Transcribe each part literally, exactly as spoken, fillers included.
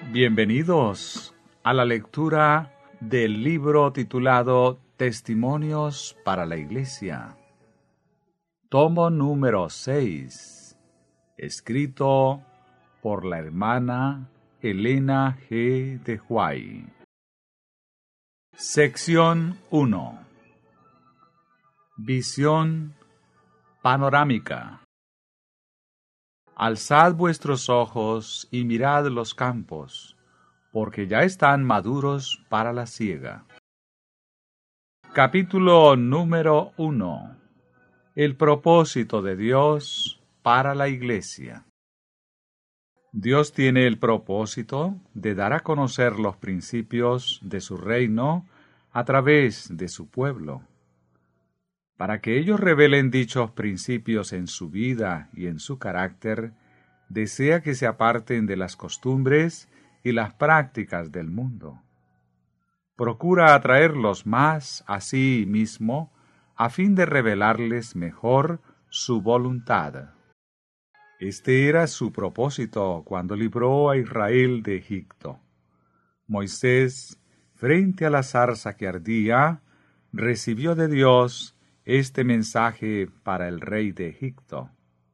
Bienvenidos a la lectura del libro titulado Testimonios para la Iglesia, tomo número seis, escrito por la hermana Elena G. de Huay. Sección uno. Visión panorámica. Alzad vuestros ojos y mirad los campos, porque ya están maduros para la siega. Capítulo número uno. El propósito de Dios para la Iglesia. Dios tiene el propósito de dar a conocer los principios de su reino a través de su pueblo. Para que ellos revelen dichos principios en su vida y en su carácter, desea que se aparten de las costumbres y las prácticas del mundo. Procura atraerlos más a sí mismo, a fin de revelarles mejor su voluntad. Este era su propósito cuando libró a Israel de Egipto. Moisés, frente a la zarza que ardía, recibió de Dios este mensaje para el rey de Egipto: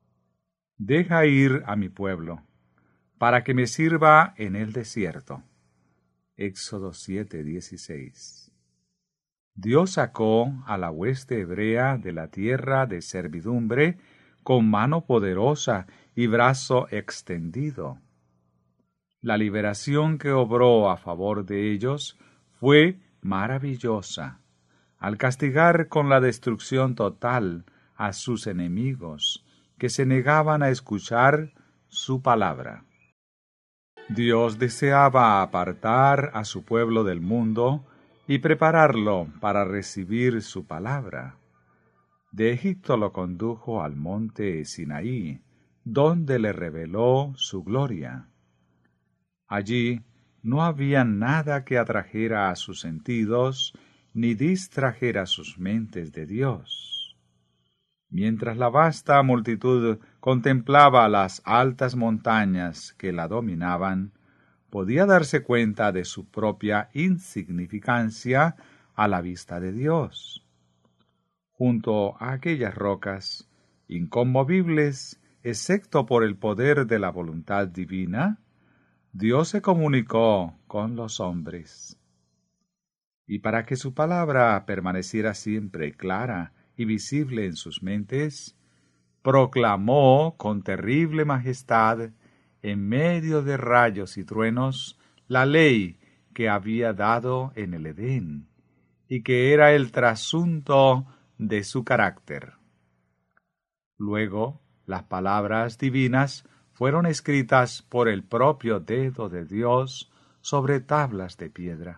deja ir a mi pueblo, para que me sirva en el desierto. Éxodo siete dieciséis. Dios sacó a la hueste hebrea de la tierra de servidumbre con mano poderosa y brazo extendido. La liberación que obró a favor de ellos fue maravillosa, al castigar con la destrucción total a sus enemigos, que se negaban a escuchar su palabra. Dios deseaba apartar a su pueblo del mundo y prepararlo para recibir su palabra. De Egipto lo condujo al monte Sinaí, donde le reveló su gloria. Allí no había nada que atrajera a sus sentidos ni distrajera sus mentes de Dios. Mientras la vasta multitud contemplaba las altas montañas que la dominaban, podía darse cuenta de su propia insignificancia a la vista de Dios. Junto a aquellas rocas, inconmovibles, excepto por el poder de la voluntad divina, Dios se comunicó con los hombres. Y para que su palabra permaneciera siempre clara y visible en sus mentes, proclamó con terrible majestad, en medio de rayos y truenos, la ley que había dado en el Edén, y que era el trasunto de su carácter. Luego, las palabras divinas fueron escritas por el propio dedo de Dios sobre tablas de piedra.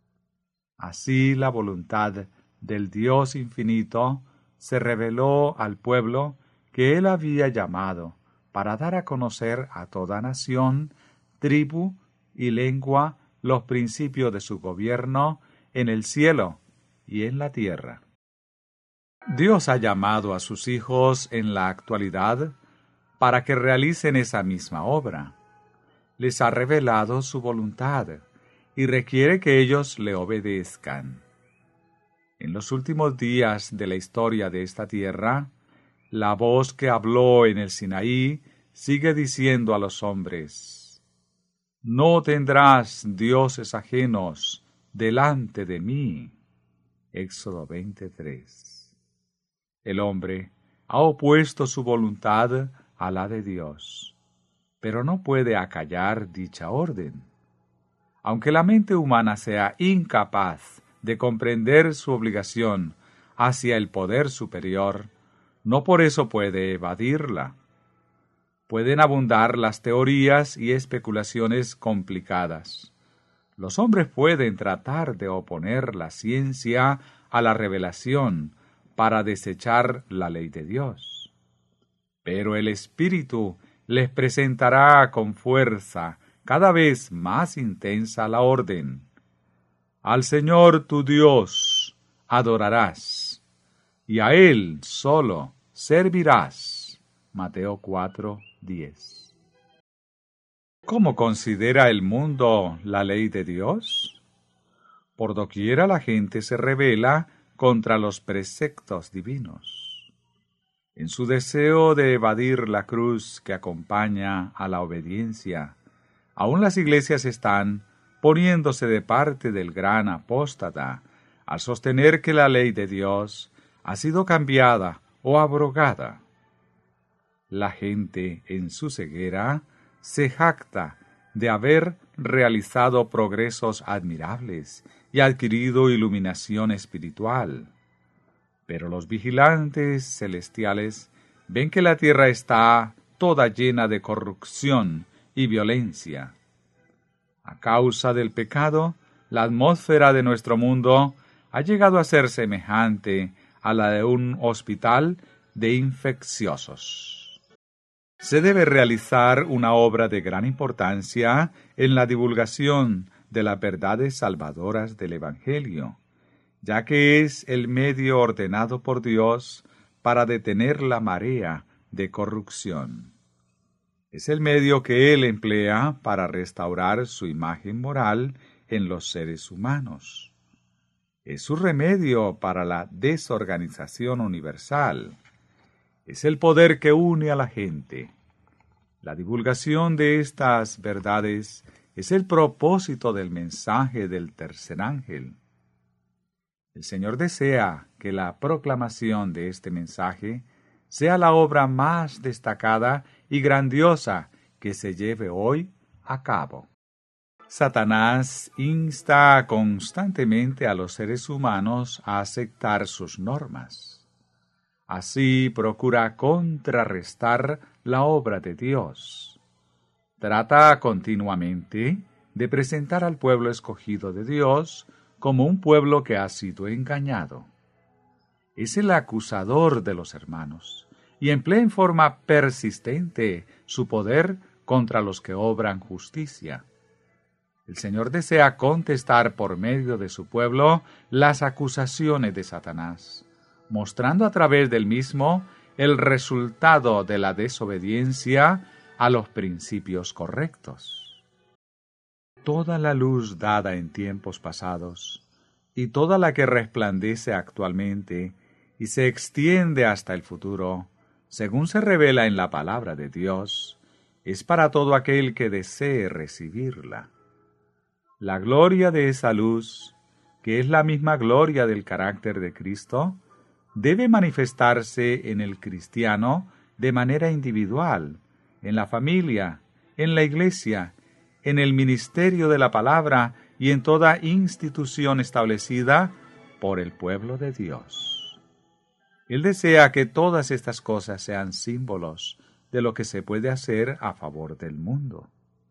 Así la voluntad del Dios infinito se reveló al pueblo que él había llamado para dar a conocer a toda nación, tribu y lengua los principios de su gobierno en el cielo y en la tierra. Dios ha llamado a sus hijos en la actualidad para que realicen esa misma obra. Les ha revelado su voluntad y requiere que ellos le obedezcan. En los últimos días de la historia de esta tierra, la voz que habló en el Sinaí sigue diciendo a los hombres: no tendrás dioses ajenos delante de mí. Éxodo veintitrés. El hombre ha opuesto su voluntad a la de Dios, pero no puede acallar dicha orden. Aunque la mente humana sea incapaz de comprender su obligación hacia el poder superior, no por eso puede evadirla. Pueden abundar las teorías y especulaciones complicadas. Los hombres pueden tratar de oponer la ciencia a la revelación para desechar la ley de Dios. Pero el Espíritu les presentará con fuerza cada vez más intensa la orden. Al Señor tu Dios adorarás, y a Él solo servirás. Mateo cuatro diez. ¿Cómo considera el mundo la ley de Dios? Por doquiera la gente se rebela contra los preceptos divinos. En su deseo de evadir la cruz que acompaña a la obediencia, aún las iglesias están poniéndose de parte del gran apóstata al sostener que la ley de Dios ha sido cambiada o abrogada. La gente, en su ceguera, se jacta de haber realizado progresos admirables y adquirido iluminación espiritual. Pero los vigilantes celestiales ven que la tierra está toda llena de corrupción y violencia. A causa del pecado, la atmósfera de nuestro mundo ha llegado a ser semejante a la de un hospital de infecciosos. Se debe realizar una obra de gran importancia en la divulgación de las verdades salvadoras del Evangelio, ya que es el medio ordenado por Dios para detener la marea de corrupción. Es el medio que Él emplea para restaurar su imagen moral en los seres humanos. Es su remedio para la desorganización universal. Es el poder que une a la gente. La divulgación de estas verdades es el propósito del mensaje del tercer ángel. El Señor desea que la proclamación de este mensaje sea la obra más destacada y grandiosa que se lleve hoy a cabo. Satanás insta constantemente a los seres humanos a aceptar sus normas. Así procura contrarrestar la obra de Dios. Trata continuamente de presentar al pueblo escogido de Dios como un pueblo que ha sido engañado. Es el acusador de los hermanos y emplea en forma persistente su poder contra los que obran justicia. El Señor desea contestar por medio de su pueblo las acusaciones de Satanás, mostrando a través del mismo el resultado de la desobediencia a los principios correctos. Toda la luz dada en tiempos pasados y toda la que resplandece actualmente y se extiende hasta el futuro, según se revela en la palabra de Dios, es para todo aquel que desee recibirla. La gloria de esa luz, que es la misma gloria del carácter de Cristo, debe manifestarse en el cristiano de manera individual, en la familia, en la iglesia, en el ministerio de la palabra y en toda institución establecida por el pueblo de Dios. Él desea que todas estas cosas sean símbolos de lo que se puede hacer a favor del mundo.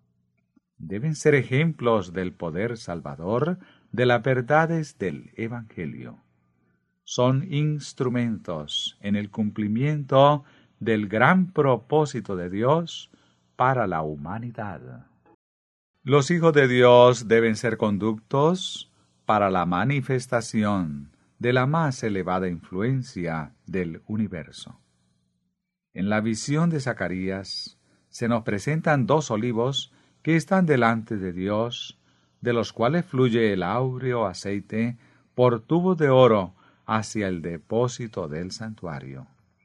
Deben ser ejemplos del poder salvador de las verdades del Evangelio. Son instrumentos en el cumplimiento del gran propósito de Dios para la humanidad. Los hijos de Dios deben ser conductos para la manifestación de la más elevada influencia del universo. En la visión de Zacarías se nos presentan dos olivos que están delante de Dios, de los cuales fluye el áureo aceite por tubos de oro hacia el depósito del santuario.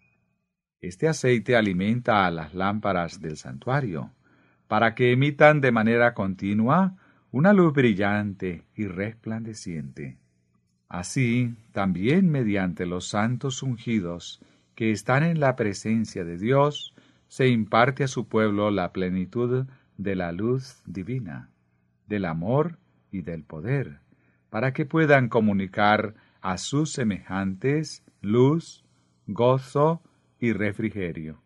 Este aceite alimenta a las lámparas del santuario, para que emitan de manera continua una luz brillante y resplandeciente. Así, también mediante los santos ungidos que están en la presencia de Dios, se imparte a su pueblo la plenitud de la luz divina, del amor y del poder, para que puedan comunicar a sus semejantes luz, gozo y refrigerio.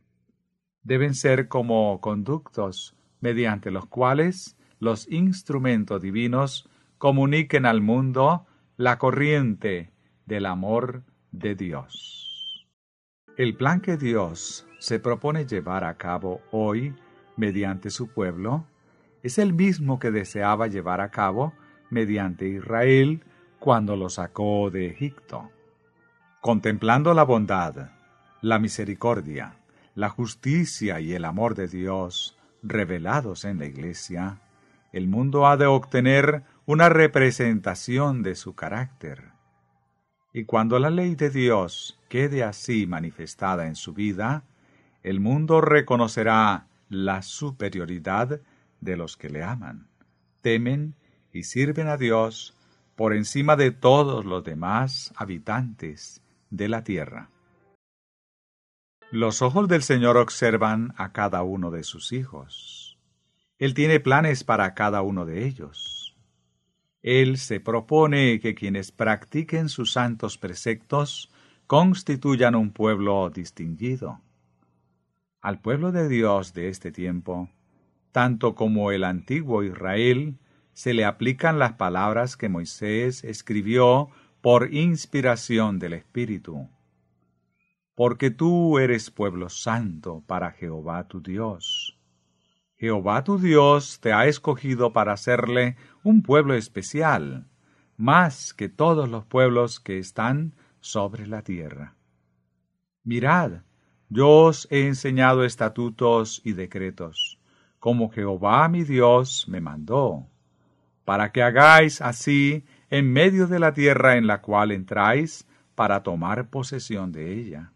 Deben ser como conductos mediante los cuales los instrumentos divinos comuniquen al mundo la corriente del amor de Dios. El plan que Dios se propone llevar a cabo hoy mediante su pueblo es el mismo que deseaba llevar a cabo mediante Israel cuando lo sacó de Egipto. Contemplando la bondad, la misericordia, la justicia y el amor de Dios revelados en la Iglesia, el mundo ha de obtener una representación de su carácter. Y cuando la ley de Dios quede así manifestada en su vida, el mundo reconocerá la superioridad de los que le aman, temen y sirven a Dios por encima de todos los demás habitantes de la tierra. Los ojos del Señor observan a cada uno de sus hijos. Él tiene planes para cada uno de ellos. Él se propone que quienes practiquen sus santos preceptos constituyan un pueblo distinguido. Al pueblo de Dios de este tiempo, tanto como el antiguo Israel, se le aplican las palabras que Moisés escribió por inspiración del Espíritu. Porque tú eres pueblo santo para Jehová tu Dios. Jehová tu Dios te ha escogido para hacerle un pueblo especial, más que todos los pueblos que están sobre la tierra. Mirad, yo os he enseñado estatutos y decretos, como Jehová mi Dios me mandó, para que hagáis así en medio de la tierra en la cual entráis para tomar posesión de ella.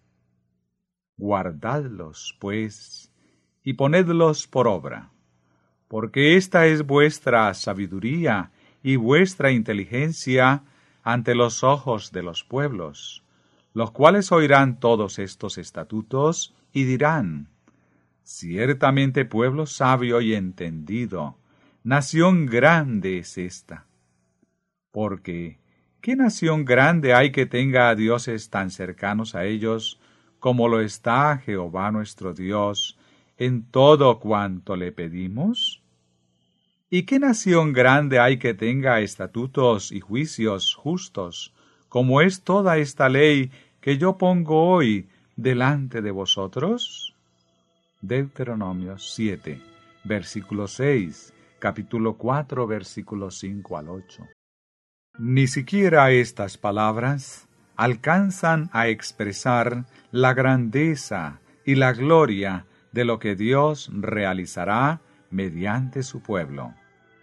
Guardadlos, pues, y ponedlos por obra, porque esta es vuestra sabiduría y vuestra inteligencia ante los ojos de los pueblos, los cuales oirán todos estos estatutos y dirán: ciertamente pueblo sabio y entendido, nación grande es esta. Porque, ¿qué nación grande hay que tenga a dioses tan cercanos a ellos como lo está Jehová nuestro Dios en todo cuanto le pedimos? ¿Y qué nación grande hay que tenga estatutos y juicios justos, como es toda esta ley que yo pongo hoy delante de vosotros? Deuteronomio siete, versículo seis, capítulo cuatro, versículos cinco al ocho. Ni siquiera estas palabras alcanzan a expresar la grandeza y la gloria de lo que Dios realizará mediante su pueblo.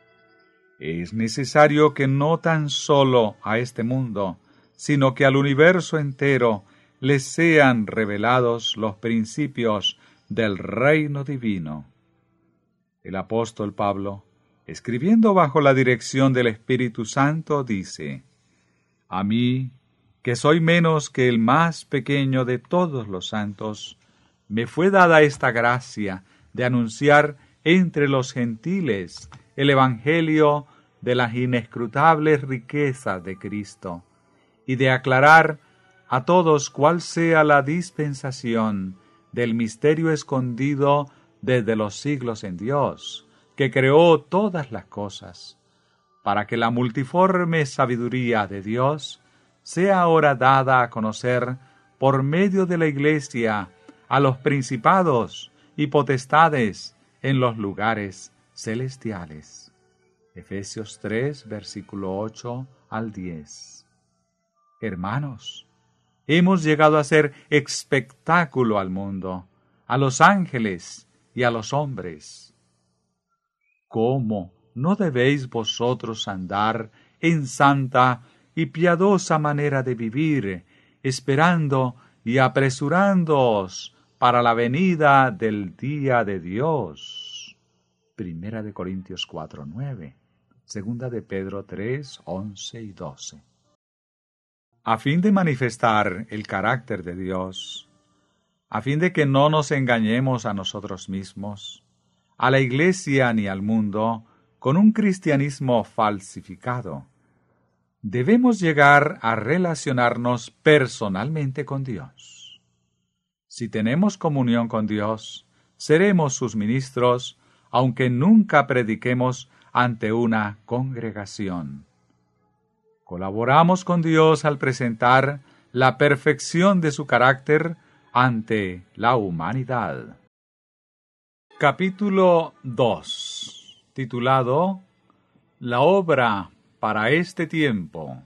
Es necesario que no tan solo a este mundo, sino que al universo entero les sean revelados los principios del reino divino. El apóstol Pablo, escribiendo bajo la dirección del Espíritu Santo, dice: A mí, que soy menos que el más pequeño de todos los santos, me fue dada esta gracia de anunciar entre los gentiles el evangelio de las inescrutables riquezas de Cristo, y de aclarar a todos cuál sea la dispensación del misterio escondido desde los siglos en Dios, que creó todas las cosas, para que la multiforme sabiduría de Dios sea ahora dada a conocer por medio de la Iglesia a los principados y potestades en los lugares celestiales. Efesios tres, versículo ocho al diez. Hermanos, hemos llegado a ser espectáculo al mundo, a los ángeles y a los hombres. ¿Cómo no debéis vosotros andar en santa y piadosa manera de vivir, esperando y apresurándoos para la venida del día de Dios? Primera de Corintios cuatro, nueve. Segunda de Pedro tres, once y doce. A fin de manifestar el carácter de Dios, a fin de que no nos engañemos a nosotros mismos, a la Iglesia ni al mundo, con un cristianismo falsificado, debemos llegar a relacionarnos personalmente con Dios. Si tenemos comunión con Dios, seremos sus ministros, aunque nunca prediquemos ante una congregación. Colaboramos con Dios al presentar la perfección de su carácter ante la humanidad. Capítulo dos, titulado La obra para este tiempo.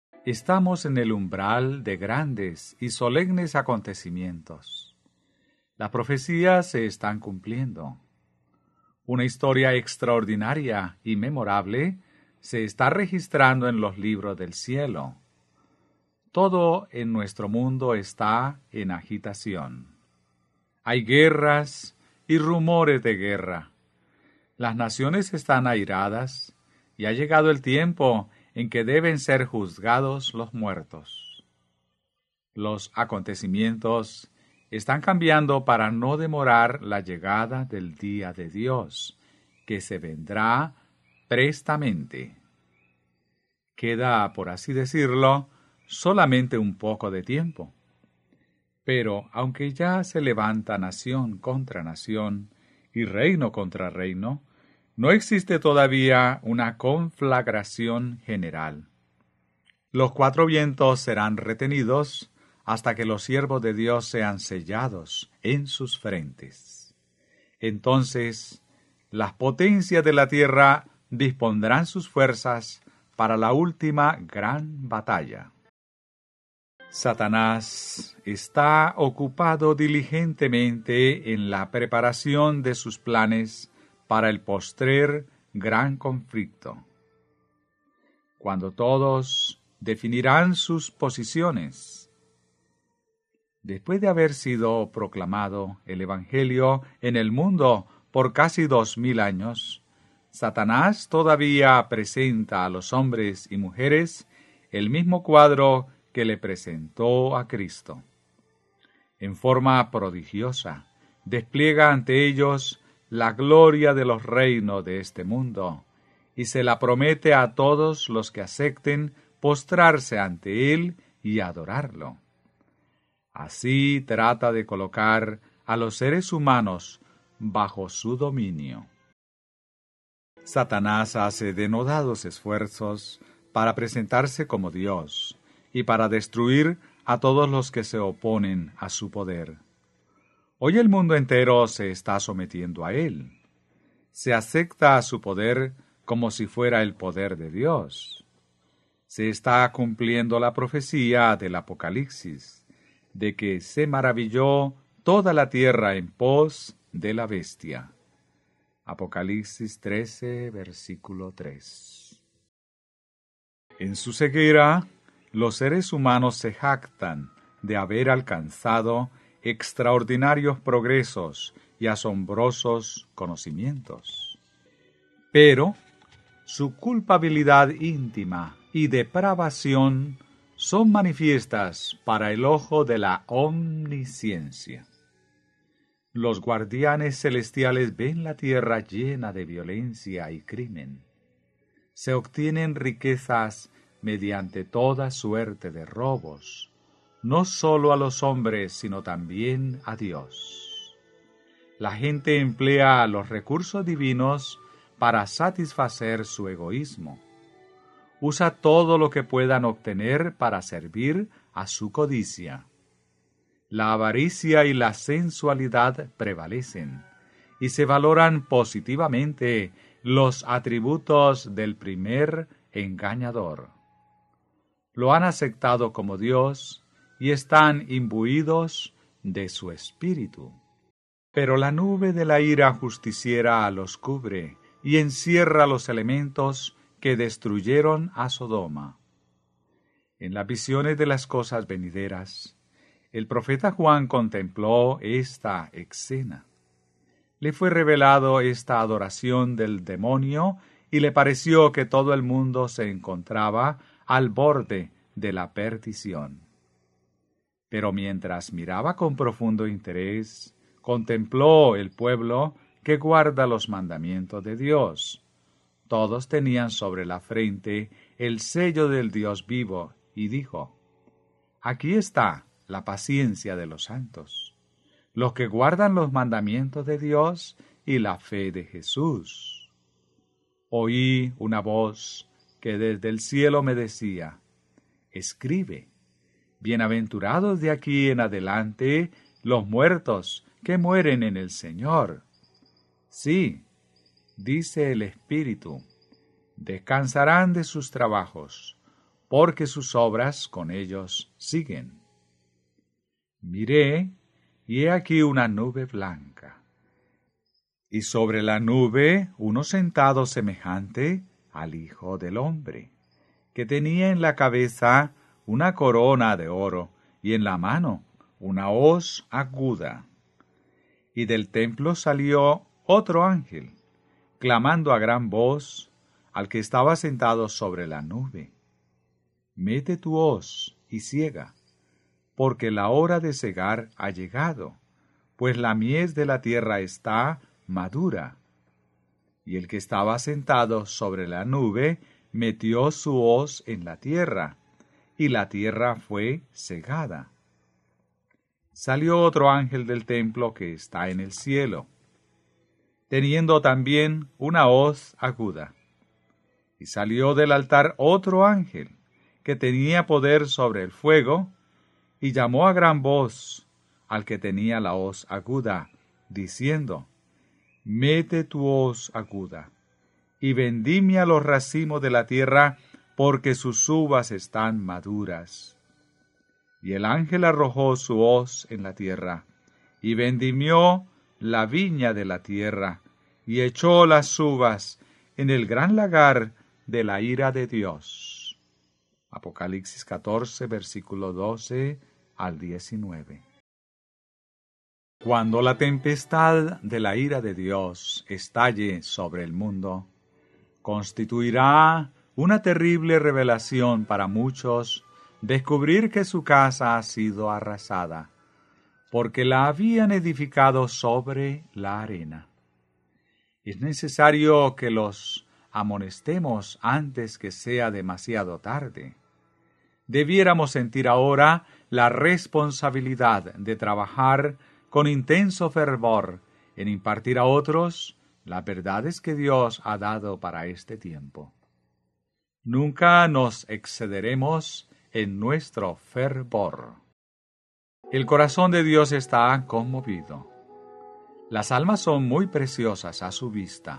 Estamos en el umbral de grandes y solemnes acontecimientos. Las profecías se están cumpliendo. Una historia extraordinaria y memorable se está registrando en los libros del cielo. Todo en nuestro mundo está en agitación. Hay guerras y rumores de guerra. Las naciones están airadas y ha llegado el tiempo en que deben ser juzgados los muertos. Los acontecimientos están cambiando para no demorar la llegada del día de Dios, que se vendrá prestamente. Queda, por así decirlo, solamente un poco de tiempo. Pero aunque ya se levanta nación contra nación y reino contra reino, no existe todavía una conflagración general. Los cuatro vientos serán retenidos hasta que los siervos de Dios sean sellados en sus frentes. Entonces, las potencias de la tierra dispondrán sus fuerzas para la última gran batalla. Satanás está ocupado diligentemente en la preparación de sus planes para el postrer gran conflicto. Cuando todos definirán sus posiciones, después de haber sido proclamado el Evangelio en el mundo por casi dos mil años, Satanás todavía presenta a los hombres y mujeres el mismo cuadro que le presentó a Cristo. En forma prodigiosa, despliega ante ellos la gloria de los reinos de este mundo, y se la promete a todos los que acepten postrarse ante él y adorarlo. Así trata de colocar a los seres humanos bajo su dominio. Satanás hace denodados esfuerzos para presentarse como Dios y para destruir a todos los que se oponen a su poder. Hoy el mundo entero se está sometiendo a él. Se acepta a su poder como si fuera el poder de Dios. Se está cumpliendo la profecía del Apocalipsis, de que se maravilló toda la tierra en pos de la bestia. Apocalipsis trece, versículo tres. En su ceguera, los seres humanos se jactan de haber alcanzado extraordinarios progresos y asombrosos conocimientos. Pero su culpabilidad íntima y depravación son manifiestas para el ojo de la omnisciencia. Los guardianes celestiales ven la tierra llena de violencia y crimen. Se obtienen riquezas mediante toda suerte de robos, no solo a los hombres, sino también a Dios. La gente emplea los recursos divinos para satisfacer su egoísmo. Usa todo lo que puedan obtener para servir a su codicia. La avaricia y la sensualidad prevalecen, y se valoran positivamente los atributos del primer engañador. Lo han aceptado como Dios y están imbuidos de su espíritu. Pero la nube de la ira justiciera los cubre y encierra los elementos que destruyeron a Sodoma. En las visiones de las cosas venideras, el profeta Juan contempló esta escena. Le fue revelado esta adoración del demonio y le pareció que todo el mundo se encontraba al borde de la perdición. Pero mientras miraba con profundo interés, contempló el pueblo que guarda los mandamientos de Dios. Todos tenían sobre la frente el sello del Dios vivo, y dijo: Aquí está la paciencia de los santos, los que guardan los mandamientos de Dios y la fe de Jesús. Oí una voz que desde el cielo me decía: Escribe, bienaventurados de aquí en adelante los muertos que mueren en el Señor. Sí, dice el Espíritu, descansarán de sus trabajos, porque sus obras con ellos siguen. Miré, y he aquí una nube blanca. Y sobre la nube uno sentado semejante al Hijo del Hombre, que tenía en la cabeza una corona de oro, y en la mano una hoz aguda. Y del templo salió otro ángel, clamando a gran voz al que estaba sentado sobre la nube: Mete tu hoz y siega, porque la hora de segar ha llegado, pues la mies de la tierra está madura. Y el que estaba sentado sobre la nube metió su hoz en la tierra, y la tierra fue segada. Salió otro ángel del templo que está en el cielo, teniendo también una hoz aguda. Y salió del altar otro ángel, que tenía poder sobre el fuego, y llamó a gran voz al que tenía la hoz aguda, diciendo: Mete tu hoz aguda, y vendimia los racimos de la tierra, porque sus uvas están maduras. Y el ángel arrojó su hoz en la tierra, y vendimió la viña de la tierra, y echó las uvas en el gran lagar de la ira de Dios. Apocalipsis catorce, versículo doce al diecinueve. Cuando la tempestad de la ira de Dios estalle sobre el mundo, constituirá una terrible revelación para muchos descubrir que su casa ha sido arrasada, porque la habían edificado sobre la arena. Es necesario que los amonestemos antes que sea demasiado tarde. Debiéramos sentir ahora la responsabilidad de trabajar con intenso fervor en impartir a otros las verdades que Dios ha dado para este tiempo. Nunca nos excederemos en nuestro fervor. El corazón de Dios está conmovido. Las almas son muy preciosas a su vista.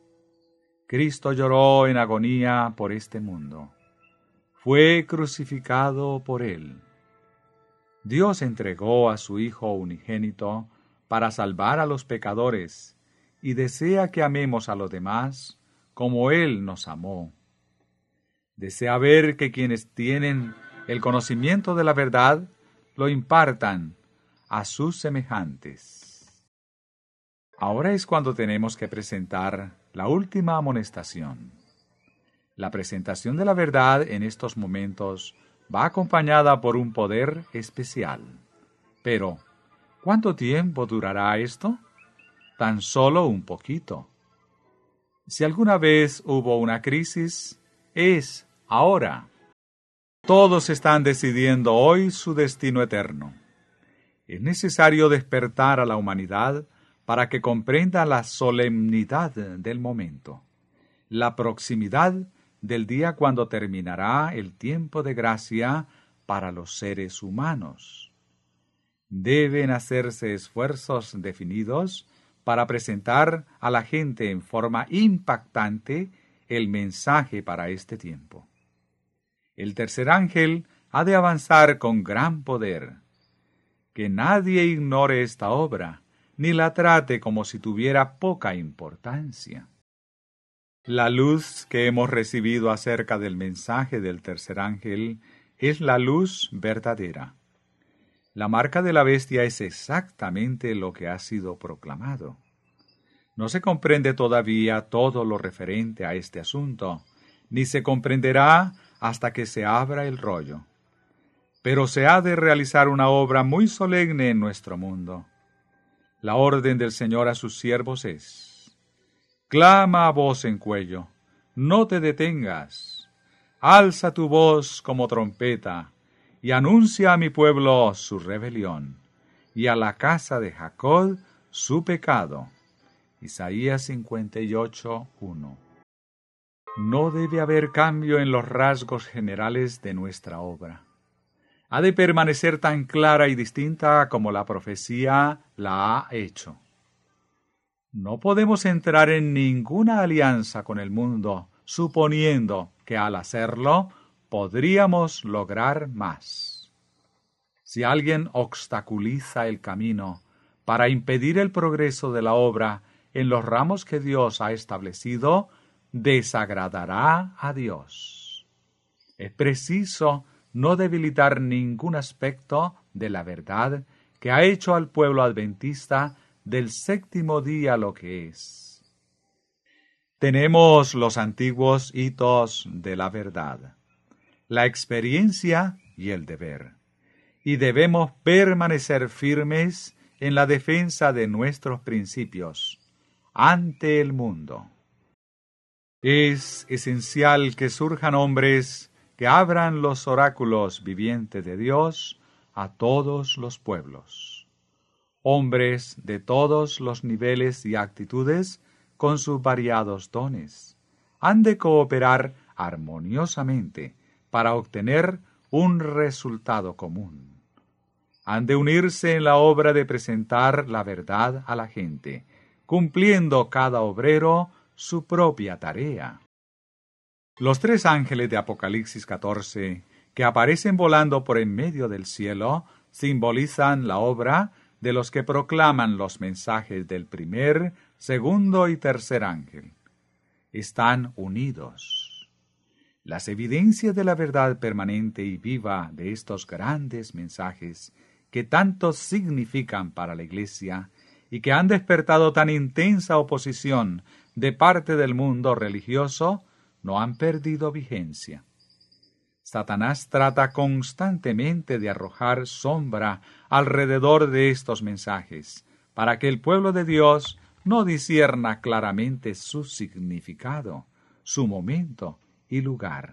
Cristo lloró en agonía por este mundo. Fue crucificado por él. Dios entregó a su Hijo unigénito para salvar a los pecadores, y desea que amemos a los demás como Él nos amó. Desea ver que quienes tienen el conocimiento de la verdad lo impartan a sus semejantes. Ahora es cuando tenemos que presentar la última amonestación. La presentación de la verdad en estos momentos va acompañada por un poder especial. Pero, ¿cuánto tiempo durará esto? Tan solo un poquito. Si alguna vez hubo una crisis, es ahora. Todos están decidiendo hoy su destino eterno. Es necesario despertar a la humanidad para que comprenda la solemnidad del momento, la proximidad del día cuando terminará el tiempo de gracia para los seres humanos. Deben hacerse esfuerzos definidos para presentar a la gente en forma impactante el mensaje para este tiempo. El tercer ángel ha de avanzar con gran poder. Que nadie ignore esta obra, ni la trate como si tuviera poca importancia. La luz que hemos recibido acerca del mensaje del tercer ángel es la luz verdadera. La marca de la bestia es exactamente lo que ha sido proclamado. No se comprende todavía todo lo referente a este asunto, ni se comprenderá hasta que se abra el rollo. Pero se ha de realizar una obra muy solemne en nuestro mundo. La orden del Señor a sus siervos es: clama a voz en cuello, no te detengas, alza tu voz como trompeta, y anuncia a mi pueblo su rebelión, y a la casa de Jacob su pecado. Isaías cincuenta y ocho, uno. No debe haber cambio en los rasgos generales de nuestra obra. Ha de permanecer tan clara y distinta como la profecía la ha hecho. No podemos entrar en ninguna alianza con el mundo, suponiendo que al hacerlo podríamos lograr más. Si alguien obstaculiza el camino para impedir el progreso de la obra en los ramos que Dios ha establecido, desagradará a Dios. Es preciso no debilitar ningún aspecto de la verdad que ha hecho al pueblo adventista del séptimo día lo que es. Tenemos los antiguos hitos de la verdad, la experiencia y el deber, y debemos permanecer firmes en la defensa de nuestros principios ante el mundo. Es esencial que surjan hombres que abran los oráculos vivientes de Dios a todos los pueblos. Hombres de todos los niveles y actitudes con sus variados dones han de cooperar armoniosamente para obtener un resultado común. Han de unirse en la obra de presentar la verdad a la gente, cumpliendo cada obrero su propia tarea. Los tres ángeles de Apocalipsis catorce, que aparecen volando por en medio del cielo, simbolizan la obra de los que proclaman los mensajes del primer, segundo y tercer ángel. Están unidos. Las evidencias de la verdad permanente y viva de estos grandes mensajes que tanto significan para la Iglesia y que han despertado tan intensa oposición de parte del mundo religioso, no han perdido vigencia. Satanás trata constantemente de arrojar sombra alrededor de estos mensajes, para que el pueblo de Dios no discierna claramente su significado, su momento y lugar.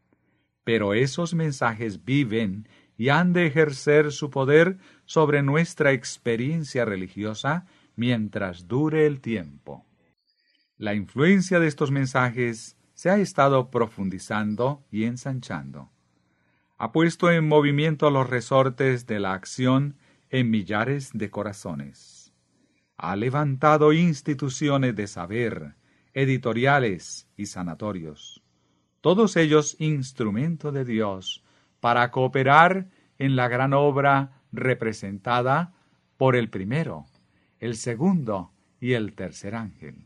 Pero esos mensajes viven y han de ejercer su poder sobre nuestra experiencia religiosa mientras dure el tiempo. La influencia de estos mensajes se ha estado profundizando y ensanchando. Ha puesto en movimiento los resortes de la acción en millares de corazones. Ha levantado instituciones de saber, editoriales y sanatorios, todos ellos instrumento de Dios para cooperar en la gran obra representada por el primero, el segundo y el tercer ángel.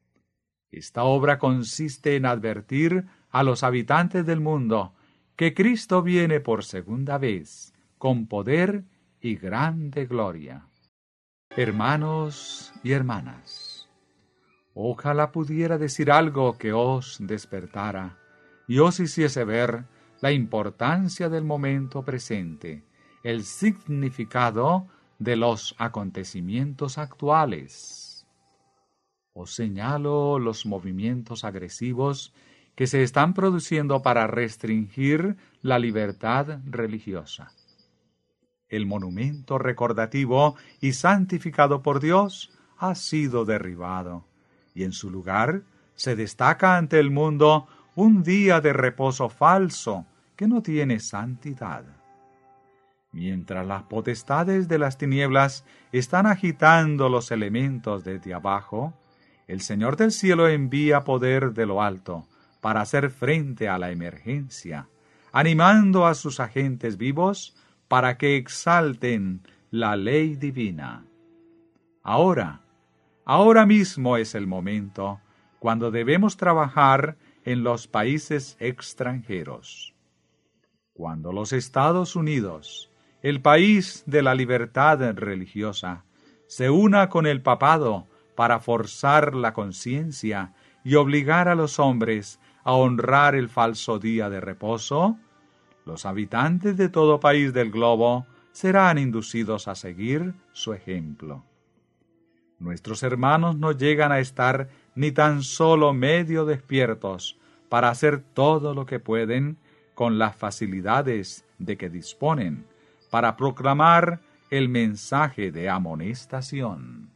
Esta obra consiste en advertir a los habitantes del mundo que Cristo viene por segunda vez, con poder y grande gloria. Hermanos y hermanas, ojalá pudiera decir algo que os despertara y os hiciese ver la importancia del momento presente, el significado de los acontecimientos actuales. Os señalo los movimientos agresivos que se están produciendo para restringir la libertad religiosa. El monumento recordativo y santificado por Dios ha sido derribado, y en su lugar se destaca ante el mundo un día de reposo falso que no tiene santidad. Mientras las potestades de las tinieblas están agitando los elementos desde abajo, el Señor del cielo envía poder de lo alto para hacer frente a la emergencia, animando a sus agentes vivos para que exalten la ley divina. Ahora, ahora mismo es el momento cuando debemos trabajar en los países extranjeros. Cuando los Estados Unidos, el país de la libertad religiosa, se una con el papado para forzar la conciencia y obligar a los hombres a honrar el falso día de reposo, los habitantes de todo país del globo serán inducidos a seguir su ejemplo. Nuestros hermanos no llegan a estar ni tan solo medio despiertos para hacer todo lo que pueden con las facilidades de que disponen para proclamar el mensaje de amonestación.